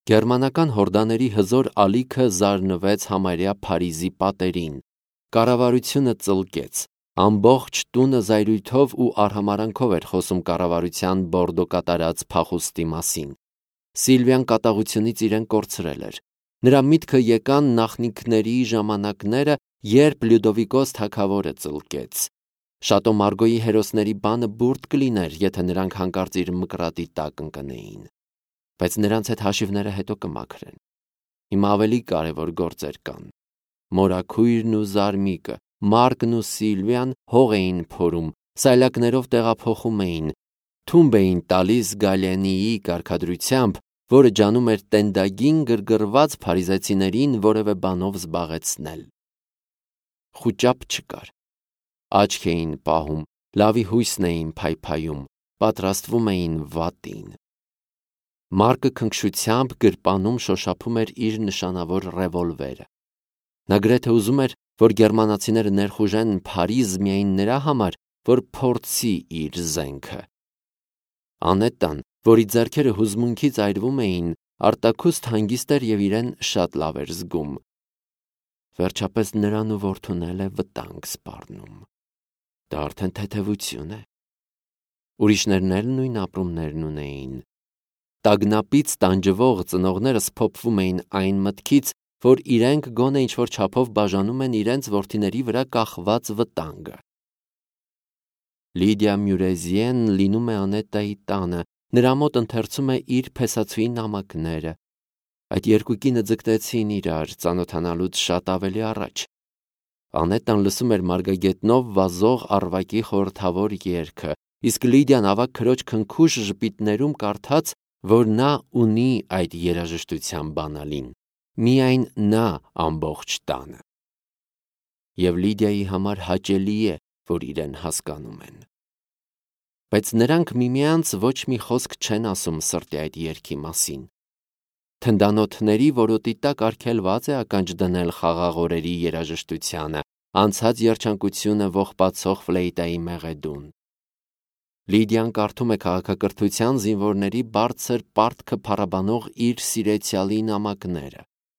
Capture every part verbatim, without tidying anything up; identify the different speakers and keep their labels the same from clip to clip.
Speaker 1: Գերմանական հորդաների հզոր ալիքը զարնվեց համարյա Փարիզի պատերին, կառավարությունը ծլկեց, ամբողջ տունը զայրույթով ու արհամարանքով էր խոսում կառավարության Բորդո կատարած փախուստի մասին։ Սիլվիան կատաղությունից իրեն կորցրել էր։ Նրա միտքը եկան նախնիքների ժամանակները, երբ Լյուդովիկոս թագավորը ծլկեց։ Շատո Մարգոյի հերոսների բանը բուրդ կլիներ, եթե նրանք հանկարծ իր մկրատի տակ ընկնեին։ Բայց նրանց հետ հաշիվները հետո կմաքրեն։ Հիմա ավելի կարևոր գործեր կան։ Մորաքույրն ու Զարմիկը, Մարկն ու Սիլվիան հող էին փորում, սայլակներով տեղափոխում էին, թումբ էին տալիս Գալենիի կարգադրությամբ, որը ջանում էր տենդագին գրգռված փարիզեցիներին որևէ բանով զբաղեցնել։ Խուճապ չկար։ Աչք էին պահում, լավի հույսն էին փայփայում, պատրաստվում էին վատին։ Մարկը քնքշությամբ գրպանում շոշափում էր իր նշանավոր ռևոլվերը։ Նա գրեթե ուզում էր, որ գերմանացիները ներխուժեն Փարիզ միայն նրա համար, որ փորձի իր զենքը։ Անետան, որի ձեռքերը հուզմունքից այրվում էին, արտաքուստ հանգիստ էր և իրեն շատ լավ էր զգում։ Վերջապես նրան ու որդուն էլ է վտանգ սպառնում։ Դա արդեն թեթևություն է։ Ուրիշներն էլ նույն ապրումներն ունեին։ Տագնապից տանջվող ծնողներս փոփվում էին այն մտքից, որ իրենք գոնե ինչ-որ չափով բաժանում են իրենց որդիների վրա կախված վտանգը։ Լիդիա Մյուրեզիեն լինում է Անետայի տանը, նրա մոտ ընթերցում է իր փեսացուի նամակները։ Այդ երկու կինը ձգտեցին իրար, ծանոթանալուց շատ ավելի առաջ։ Անետան լսում էր մարգագետնով վազող առվակի խորհրդավոր երգը, իսկ Լիդիան ավագ քրոջ քնքուշ ժպիտներում կարդաց, որ նա ունի այդ երաժշտության բանալին, միայն նա ամբողջ տանը։ Եվ Լիդիայի համար հաճելի է, որ իրեն հասկանում են։ Բայց նրանք միմյանց ոչ մի խոսք չեն ասում սրտի այդ երգի մասին։ Թնդանոթների որոտի տակ արգելված է ականջ դնել խաղաղ օրերի երաժշտությանը, անցած երջանկությունը ողբացող ֆլեյտայի մեղեդուն։ Լիդիան կարդում է քաղաքակրթության զինվորների բարձր պարտքը փառաբանող իր սիրեցյալի նամակները։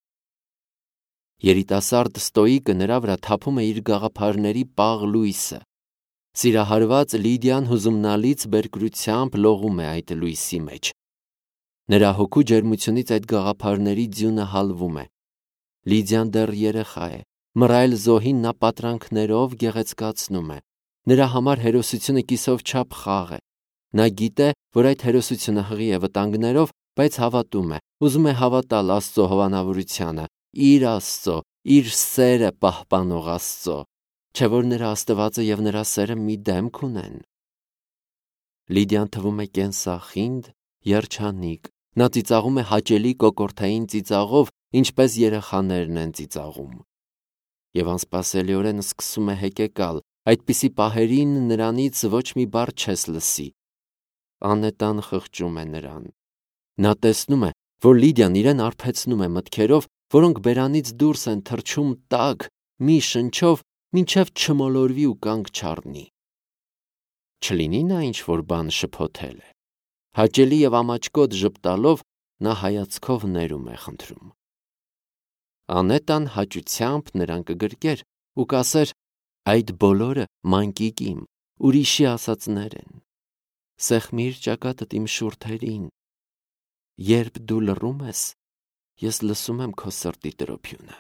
Speaker 1: Երիտասարդ ստոիկը նրա վրա թափում է իր գաղափարների պաղ լույսը։ Սիրահարված Լիդիան հուզումնալից բերկրությամբ լողում է այդ լույսի մեջ։ Նրա հոգու ջերմությունից այդ գաղափարների ձյունը հալվում է։ Լիդիան դեռ երեխա է, մռայլ զոհին նա պատրանքներով գեղեցկացնում է։ Նրա համար հերոսությունը կիսով չափ խաղ է։ Նա գիտե, որ այդ հերոսությունը հղի է վտանգներով, բայց հավատում է, ուզում է հավատալ Աստծո հովանավորությանը, իր Աստծո, իր սերը պահպանող Աստծո, չէ՞ որ նրա Աստվածը և նրա սերը մի դեմք ունեն։ Լիդիան թվում է կենսախինդ, երջանիկ։ Նա ծիծաղում է հաճելի կոկորդային ծիծաղով, ինչպես երեխաներն են ծիծաղում։ Եվ անսպասելիորեն սկսում է հեկեկալ, այդպիսի պահերին նրանից ոչ մի բառ չես լսի։ Անետան խղճում է նրան։ Նա տեսնում է, որ Լիդիան իրեն արբեցնում է մտքերով, որոնք բերանից դուրս են թռչում տաք, մի շնչով, մինչև չմոլորվի ու կանգ չառնի։ Չլինի նա ինչ-որ բան շփոթել է։ Հաճելի և ամաչկոտ ժպտալով նա հայացքով ներում է խնդրում։ Անետան հաճությամբ նրան կգրկեր ու կասեր. «Այդ բոլորը մանկիկիմ, ուրիշի ասածներ են։ Սեղմիր ճակատդ իմ շուրթերին։ Երբ դու լռում ես, ես լսում եմ քո սրտի տրոփյունը»։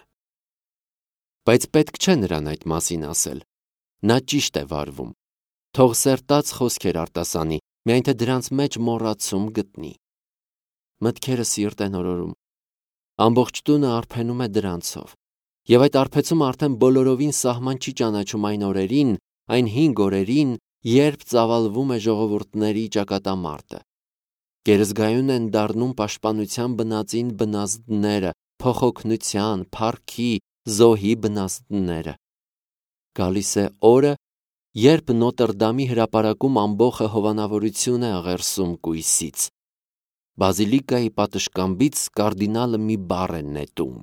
Speaker 1: Բայց պետք չէ նրան այդ մասին ասել։ Նա ճիշտ է վարվում։ Թող սերտած խոսքեր արտասանի, միայն թե դրանց մեջ մոռացում գտնի։ Մտքերը սիրտ են օրորում։ Ամբողջ տունը արբենում է դրանցով։ Եվ այդ արբեցումը արդեն բոլորովին սահման չի ճանաչում այն օրերին, այն հինգ օրերին, երբ ծավալվում է ժողովուրդների ճակատամարտը։ Գերզգայուն են դառնում պաշտպանության բնածին բնազդները, փոխօգնության, փառքի, զոհի բնազդները։ Գալիս է օրը, երբ Նոտրդամի հրապարակում ամբոխը հովանավորություն է աղերսում կույսից։ Բազիլիկայի պատշգամբից կարդինալը մի բառ է նետում.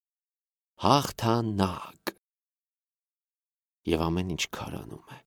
Speaker 1: հաղթանակ։ Եվ ամեն ինչ քարանում է։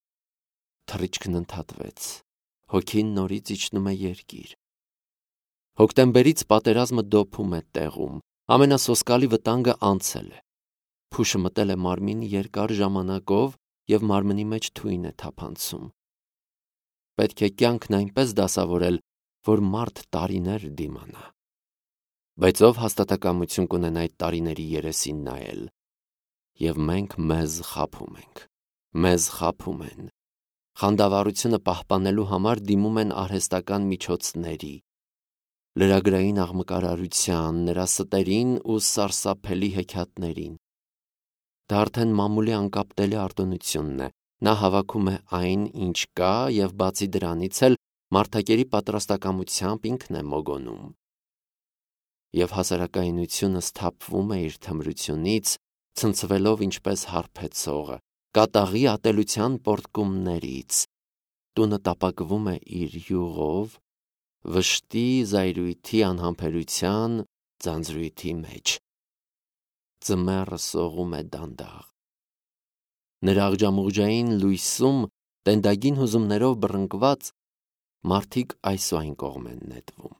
Speaker 1: Թռիչքն ընդհատվեց, հոգին նորից իջնում է երկիր։ Հոկտեմբերից պատերազմը դոփում է տեղում, ամենասոսկալի վտանգը անցել է։ Փուշը մտել է մարմին երկար ժամանակով և մարմնի մեջ թույն է թափանցում։ Պետք է կյանքն այնպես դասավորել, որ մարդ տարիներ դիմանա։ Բայց ով հաստատակամություն կունենա այդ տարիների երեսին նայել։ Եվ մենք մեզ խաբում ենք, մեզ խաբում են։ Խանդավառությունը պահպանելու համար դիմում են արհեստական միջոցների, լրագրային աղմկարարության, նրա ստերին ու սարսափելի հեքիաթներին։ Դա արդեն մամուլի անկապտելի արտոնությունն է, նա հավաքում է այն, ինչ կա, և բացի դրանից էլ մարդակերի պատրաստակամությամբ ինքն է մոգոնում։ Եվ հասարակայնությունը սթափվում է իր թմրությունից, ցնցվելով ինչպես հարբեցողը, կատաղի ատելության պոռթկումներից, տունը տապակվում է իր յուղով, վշտի, զայրույթի, անհամբերության, ձանձրույթի մեջ։ Ձմեռը սողում է դանդաղ։ Նրա աղջամուղջային լույսում, տենդագին հուզումներով բռնկված, մարդիկ այս ու այն կողմ են նետվում։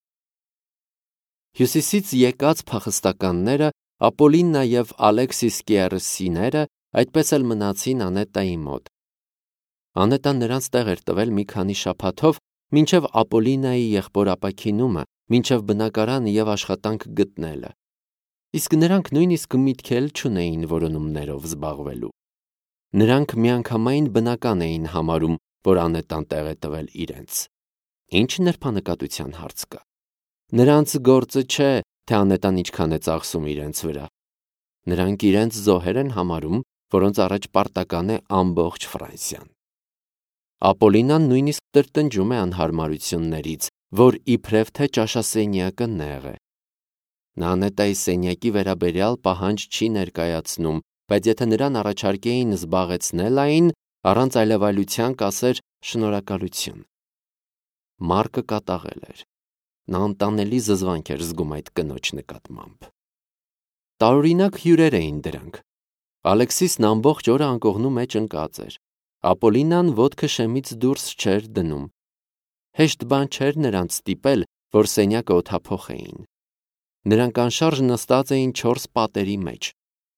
Speaker 1: Հյուսիսից եկած փախստականները, Ապոլիննա և Ալեքսիս Կիարսիները այդպես էլ մնացին Անետայի մոտ։ Անետան նրանց տեղ էր տվել մի քանի շաբաթով, մինչև Ապոլինայի եղբոր ապաքինումը, մինչև բնակարան և աշխատանք գտնելը։ Իսկ նրանք նույնիսկ միտք էլ չունեին որոնումներով զբաղվելու։ Նրանք միանգամայն բնական էին համարում, որ Անետան տեղ է տվել իրենց։ Ինչ նրբանկատության հարց կա։ Նրանց գործը չէ, թե Անետան ինչքան է ծախսում իրենց վրա։ Նրանք իրենց զոհեր են համարում, որոնց առաջ պարտական է ամբողջ Ֆրանսիան։ Ապոլինան նույնիսկ տրտնջում է անհարմարություններից, որ իբրև թե ճաշասենյակը նեղ է։ Նա Անետայի սենյակի վերաբերյալ պահանջ չի ներկայացնում, բայց եթե նրան առաջարկեին զբաղեցնել այն, առանց այլևայլության կասեր շնորհակալություն։ Մարկը կատաղել էր։ Նա անտանելի զզվանք էր զգում այդ կնոջ նկատմամբ։ Տարօրինակ հյուրեր էին դրանք։ Ալեքսիսն ամբողջ օրը անկողնու մեջ ընկած էր։ Ապոլինան ոտքը շեմից դուրս չէր դնում։ Հեշտ բան չէր նրանց ստիպել, որ սենյակը օդափոխեին։ Նրանք անշարժ նստած էին չորս պատերի մեջ։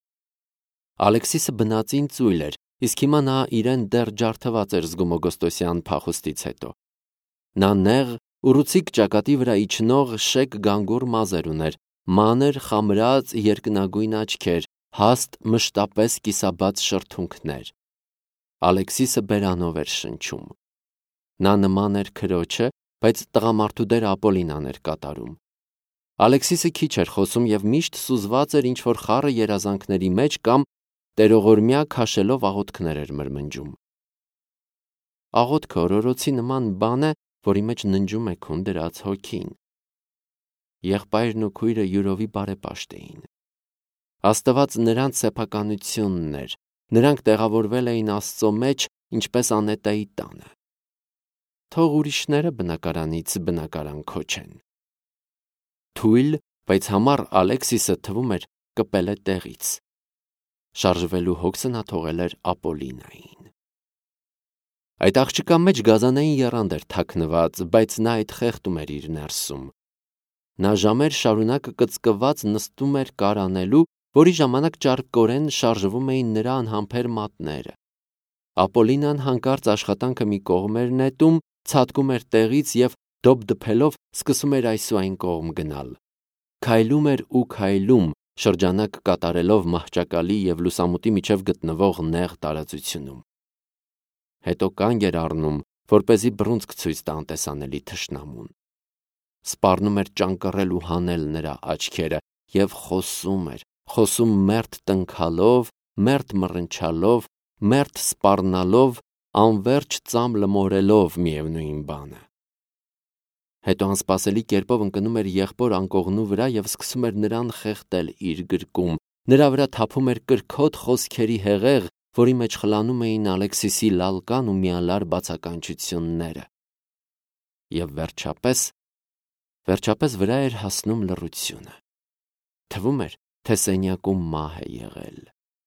Speaker 1: Ալեքսիսը բնածին ծույլ էր, իսկ հիմա նա իրեն դեռ ջարդված էր զգում օգոստոսյան փախուստից հետո։ Նա նեղ, ուռուցիկ ճակատի վրա իջնող շեկ գանգուր մազեր ուներ, մանր, խամրած, երկնագույն աչքեր, հաստ, մշտապես կիսաբաց շրթունքներ։ Ալեքսիսը բերանով էր շնչում։ Նա նման էր քրոջը, բայց տղամարդու դերը Ապոլինան էր կատարում։ Ալեքսիսը քիչ էր խոսում և միշտ սուզված էր ինչ-որ խառը երազանքների մեջ կամ տերողորմյա քաշելով աղոթքներ էր մրմնջում։ Աղոթքը օրորոցի նման բան է, որի մեջ ննջում է քուն դրած հոգին։ Եղբայրն ու քույրը յուրովի բարեպաշտ էին։ Աստված նրանց սեփականությունն էր, նրանք տեղավորվել էին Աստծո մեջ, ինչպես Անետայի տանը։ Թող ուրիշները բնակարանից բնակարան քոչեն։ Թույլ, բայց համառ Ալեքսիսը թվում էր կպել է տեղից։ Շարժվելու հոգսը նա թողել էր Ապոլինային։ Այդ աղջկա մեջ գազանային եռանդ էր թաքնված, բայց նա այդ խեղդում էր իր ներսում։ Նա ժամեր շարունակ կծկված նստում էր կարանելու, որի ժամանակ ճարպկորեն շարժվում էին նրա անհամբեր մատները։ Ապոլինան հանկարծ աշխատանքը մի կողմ էր նետում, ցատկում էր տեղից և դոփ-դփելով սկսում էր այս ու այն կողմ գնալ։ Քայլում էր ու քայլում, շրջանակ կատարելով մահճակալի և լուսամուտի միջև գտնվող նեղ տարածությունում։ Հետո կանգ էր առնում, որպեսզի բռունցք ցույց տա անտեսանելի թշնամուն։ Սպառնում էր ճանկռել ու հանել նրա աչքերը և խոսում էր, խոսում մերթ տնքալով, մերթ մռնչալով, մերթ սպառնալով, անվերջ ծամ լմորելով միևնույն բանը։ Հետո անսպասելի կերպով ընկնում էր եղբոր անկողնու վրա և սկսում էր նրան խեղդել իր գրկում, նրա վրա թափում էր կրքոտ խոսքերի հեղեղ, որի մեջ խլանում էին Ալեքսիսի լալկան ու միալար բացականչությունները։ Եվ վերջապես, վերջապես վրա էր հասնում լռությունը։ Թվում էր, թե սենյակում մահ է եղել։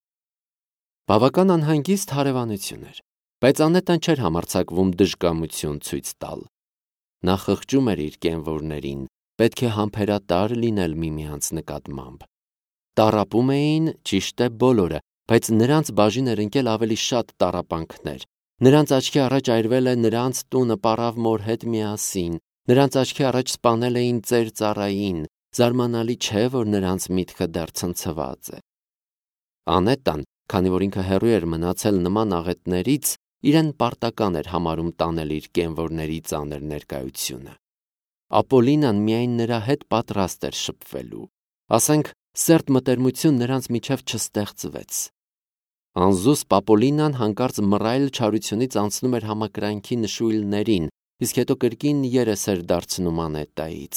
Speaker 1: Բավական անհանգիստ հարևանություն էր, բայց Անետան չէր համարձակվում դժկամություն ցույց տալ։ Նա խղճում էր իր կենվորներին, պետք է համբերատար լինել միմյանց նկատմամբ։ Տառապում էին, ճիշտ է, բոլորը, բայց նրանց բաժին էր ընկել ավելի շատ տառապանքներ։ Նրանց աչքի առաջ այրվել է նրանց տունը պառավ մոր հետ միասին, նրանց աչքի առաջ սպանել էին ծեր ծառային, զարմանալի չէ, որ նրանց միտքը դեռ ցնցված է։ Անետան, քանի որ ինքը հեռու էր մնացել նման աղետներից, իրեն պարտական էր համարում տանել իր կենվորների ծանր ներկայությունը։ Ապոլինան միայն նրա հետ պատրաստ էր շփվելու, ասենք սերտ մտերմություն նրանց միջև չստեղծվեց։ Անզուսպ Ապոլինան հանկարծ մռայլ չարությունից անցնում էր համակրանքի նշույլներին, իսկ հետո կրկին երես էր դարձնում Անետայից։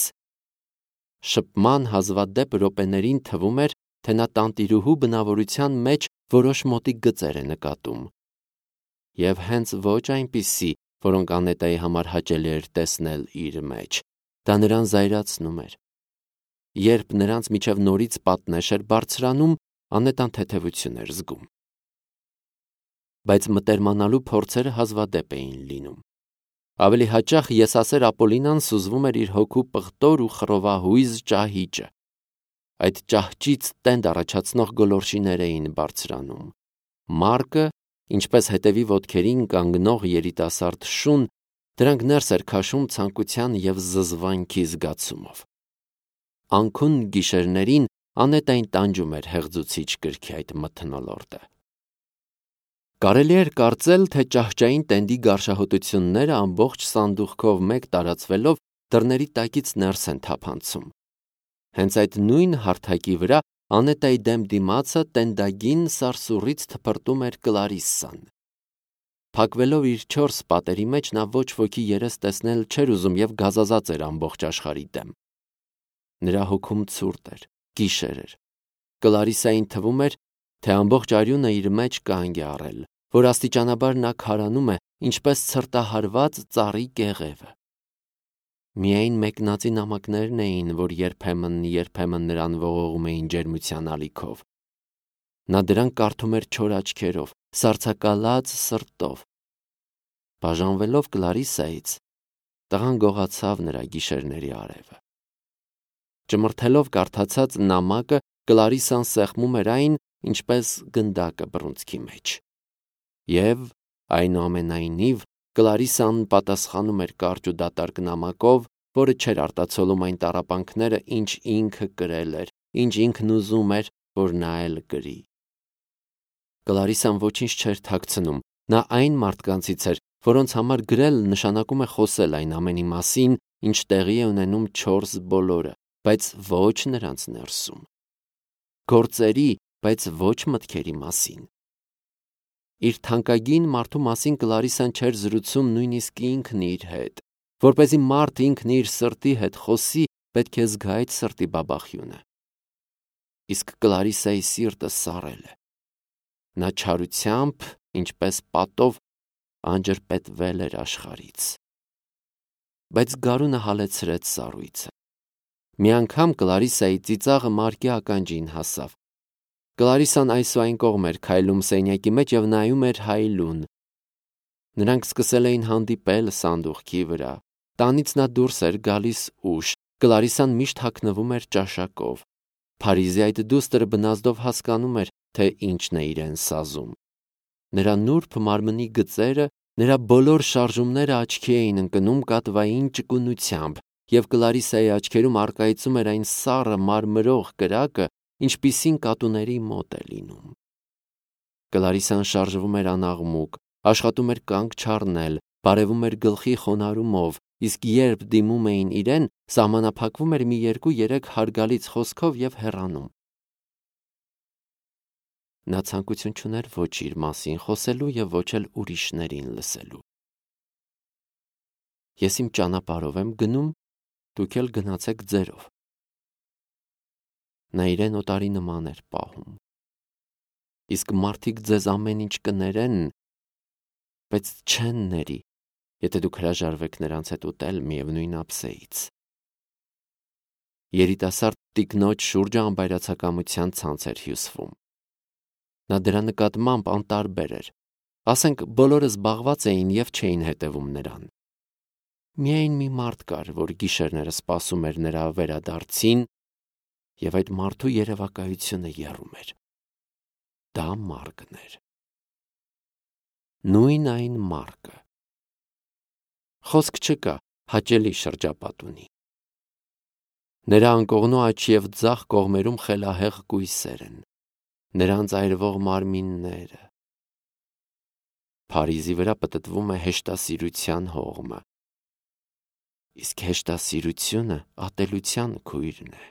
Speaker 1: Շփման հազվադեպ րոպեներին թվում էր, թե նա տանտիրուհու բնավորության մեջ որոշ մոտիկ գծեր է նկատում։ Եվ հենց ոչ այնպիսի, որոնք Անետայի համար հաճելի էր տեսնել իր մեջ, դա նրան զայրացնում էր։ Երբ նրանց միջև նորից պատնեշ էր բարձրանում, Անետան թեթևություն էր զգում։ Բայց մտերմանալու փորձերը հազվադեպ էին լինում։ Ավելի հաճախ եսասեր Ապոլինան սուզվում էր իր հոգու պղտոր ու խռովահույզ ճահիճը։ Այդ ճահճից տենդ առաջացնող գոլորշիներ էին բարձրանում։ Մարկը, ինչպես հետևի ոտքերին կանգնող երիտասարդ շուն, դրանք ներս էր քաշում ցանկության և զզվանքի զգացումով։ Անքուն գիշերներին Անետային տանջում էր հեղձուցիչ կրքի այդ մթնոլորտը։ Կարելի էր կարծել, թե ճահճային տենդի գարշահոտությունները ամբողջ սանդուղքով մեկ տարածվելով դռների տակից ներս են թափանցում։ Հենց այդ նույն հարթակի վրա Անետայի դեմ դիմացը տենդագին սարսուռից թփրտում էր Կլարիսսան։ Փակվելով իր չորս պատերի մեջ նա ոչ ոքի երես տեսնել չէր ուզում և գազազած էր ամբողջ աշխարհի դեմ։ Նրա հոգում ցուրտ էր, գիշեր էր։ Կլարիսային թվում էր, թե ամբողջ արյունը իր մեջ կանգ է առել, որ աստիճանաբար նա քարանում է, ինչպես ցրտահարված ծառի կեղևը։ Միայն մեկնածի նամակներն էին, որ երբեմն-երբեմն նրան ողողում էին ջերմության ալիքով։ Նա դրանք կարդում էր չոր աչքերով, սառցակալած սրտով։ Բաժանվելով Կլարիսայից, տղան գողացավ նրա գիշերների արևը։ Ճմրթելով կարդացած նամակը, Կլարիսան սեղմում էր այն, ինչպես գնդակը բռունցքի մեջ։ Եվ, այնուամենայնիվ, Կլարիսան պատասխանում էր կարճ ու դատարկ նամակով, որը չէր արտացոլում այն տառապանքները, ինչ ինքը կրել էր, ինչ ինքն ուզում էր, որ նա էլ կրի։ Կլարիսան ոչինչ չէր թաքցնում, նա այն մարդկանցից էր, որոնց համար գրել նշանակում է խոսել այն ամենի մասին, ինչ տեղի է ունենում չորս բոլորը, բայց ոչ նրանց ներսում։ Գործերի, բայց ոչ մտքերի մասին։ Իր թանկագին մարդու մասին Կլարիսան չէր զրուցում նույնիսկ ինքն իր հետ։ Որպեսզի մարդ ինքն իր սրտի հետ խոսի, պետք է զգա այդ սրտի բաբախյունը։ Իսկ Կլարիսայի սիրտը սառել է։ Նա չարությամբ, ինչպես պատով, անջրպետվել էր աշխարհից։ Բայց գարունը հալեցրեց սառույցը։ Մի անգամ Կլարիսայի ծիծաղը մարկի ականջին հասավ։ Կլարիսան այս ու այն կողմ էր քայլում սենյակի մեջ և նայում էր հայելուն։ Նրանք սկսել էին հանդիպել սանդուղքի վրա։ Տանից նա դուրս էր գալիս ուշ, Կլարիսան միշտ հագնվում էր ճաշակով։ Փարիզի այդ դուստր բնազդով հասկանում էր, թե ինչն է իրեն սազում։ Նրա նուրբ մարմնի գծերը, նրա բոլոր շարժումները աչքի էին ընկնում կատվային ճկունությամբ, և Կլարիսայի աչքերում առկայծում էր այն սառը մարմրող կրակը, ինչպիսին կատուների մոտ է լինում։ Կլարիսան շարժվում էր անաղմուկ, աշխատում էր կանգ չառնել, բարևում էր գլխի խոնարհումով, իսկ երբ դիմում էին իրեն, սահմանափակվում էր մի երկու-երեք հարգալից խոսքով և հեռանում։ Նա ցանկություն չուներ ոչ իր մասին խոսելու և ոչ էլ ուրիշներին լսելու։ Ես իմ ճանապարհով եմ գնում, դուք էլ գնացեք ձերով։ Նա իրեն օտարի նման էր պահում։ Իսկ մարդիկ ձեզ ամեն ինչ կներեն, բայց չեն ների, եթե դուք հրաժարվեք նրանց հետ ուտել միևնույն ափսեից։ Երիտասարդ տիկնոջ շուրջը անբայրացակամության ցանց էր հյուսվում։ Նա դրա նկատմամբ անտարբեր էր։ Ասենք բոլորը զբաղված էին և չէին հետևում նրան։ Միայն մի մարդ կար, որ գիշերները սպասում էր նրա վերադարձին, եւ այդ մարդու երևակայությունը եռում էր։ Դա Մարկն էր։ Նույն այն Մարկը։ Խոսք չկա, հաճելի շրջապատ ունի։ Նրա անկողնու աջ և ձախ կողմերում խելահեղ կույսեր են, նրանց այրվող մարմինները։ Փարիզի վրա պտտվում է հեշտասիրության հողմը, իսկ հեշտասիրությունը ատելության քույրն է։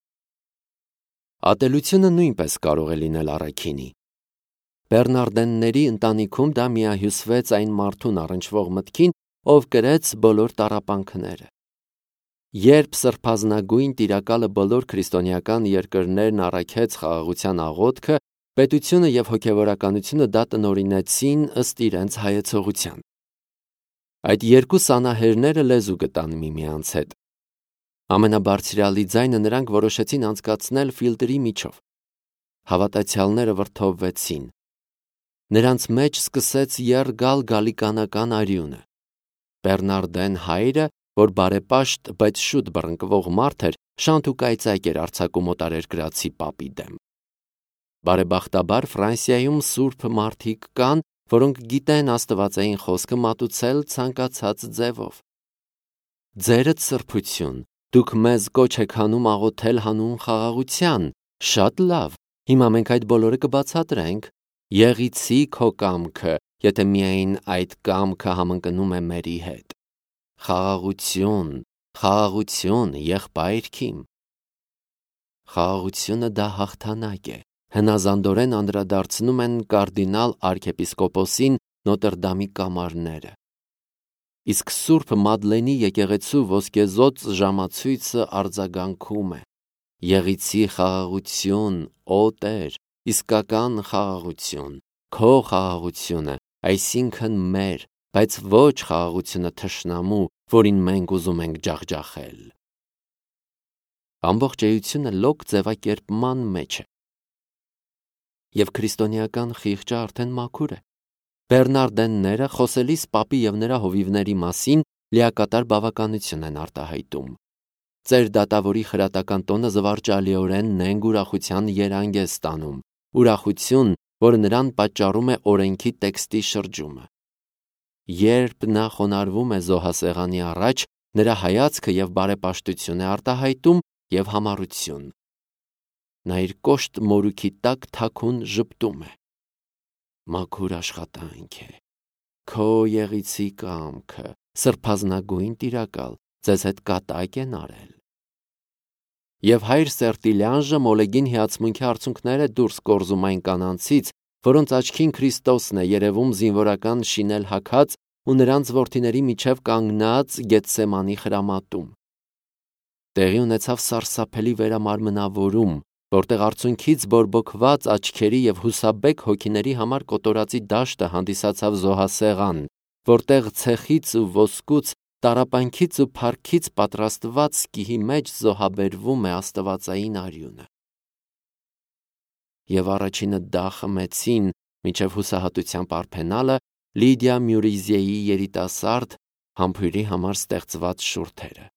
Speaker 1: Ատելությունը նույնպես կարող է լինել առաքինի։ Բեռնարդենների ընտանիքում դա միահյուսվեց այն մարդուն առնչվող մտքին, ով կրեց բոլոր տառապանքները։ Երբ սրբազնագույն տիրակալը բոլոր քրիստոնեական երկրներն առաքեց խաղաղության աղոթքը, պետությունը և հոգևորականությունը դա տնօրինեցին ըստ իրենց հայեցողության։ Այդ երկու սանահերները լեզու գտան միմյանց հետ։ Ամենաբարձրյալի ձայնը նրանք որոշեցին անցկացնել ֆիլտրի միջով։ Հավատացյալները վրդովվեցին։ Նրանց մեջ սկսեց եռ գալ գալիկանական արյունը։ Բեռնարդեն հայրը, որ բարեպաշտ, բայց շուտ բռնկվող մարդ էր, շանթ ու կայծակ էր արձակում օտարերկրացի պապի դեմ։ Բարեբախտաբար Ֆրանսիայում սուրբ մարդիկ կան, որոնք գիտեն աստվածային խոսքը մատուցել ցանկացած ձևով։ Ձերդ սրբություն, դուք մեզ կոչ եք անում աղոթել հանուն խաղաղության, շատ լավ, հիմա մենք այդ բոլորը կբացատրենք։ Եղիցի քո կամքը, եթե միայն այդ կամքը համընկնում է մերի հետ։ Խաղաղություն, խաղաղություն, եղբայր Քիմ։ Խաղաղությունը դա հաղթանակ է։ Հնազանդորեն անդրադարձնում են կարդինալ արքեպիսկոպոսին Նոտրդամի կամարները։ Իսկ Սուրբ Մադլենի եկեղեցու ոսկեզօծ ժամացույցը արձագանքում է. Եղիցի խաղաղություն, օ Տեր, իսկական խաղաղություն, քո խաղաղությունը, այսինքն մեր, բայց ոչ խաղաղությունը թշնամու, որին մենք ուզում ենք ջախջախել։ Ամբողջ էությունը լոկ ձևակերպման մեջ է։ Եվ քրիստոնեական խիղճը արդեն մաքուր է։ Բեռնարդենները խոսելիս պապի և նրա հովիվների մասին լիակատար բավականություն են արտահայտում։ Ձեր դատավորի խրատական տոնը զվարճալիորեն նենգ ուրախության երանգ է ստանում, ուրախություն, որը նրան պատճառում է օրենքի տեքստի շրջումը։ Երբ նա խոնարհվում է զոհասեղանի առաջ, նրա հայացքը և բարեպաշտություն է արտահայտում և համառություն։ Նա իր կոշտ մորուքի տակ թաքուն ժպտում է։ Մաքուր աշխատանք է։ Քո եղիցի կամքը, սրբազնագույն տիրակալ, ձեզ հետ կատակ են արել։ Եվ հայր Սերտիլյանժը մոլեգին հիացմունքի արցունքներ է դուրս կորզում այն կանանցից, որոնց աչքին Քրիստոսն է երևում զինվորական շինել հագած ու նրանց որդիների միջև կանգնած Գեթսեմանի խրամատում։ Տեղի ունեցավ սարսափելի վերամարմնավորում, որտեղ արցունքից բորբոքված աչքերի և հուսաբեկ հոգիների համար կոտորածի դաշտը հանդիսացավ զոհասեղան, որտեղ ցեխից ու ոսկուց, տառապանքից ու փառքից պատրաստված սկիհի մեջ զոհաբերվում է աստվածային արյունը։ Եվ առաջինը դա խմեցին, մինչև հուսահատության պարփենալը, Լիդիա Մյուրիզեի երիտասարդ համբույրի համար ստեղծված շուրթերը։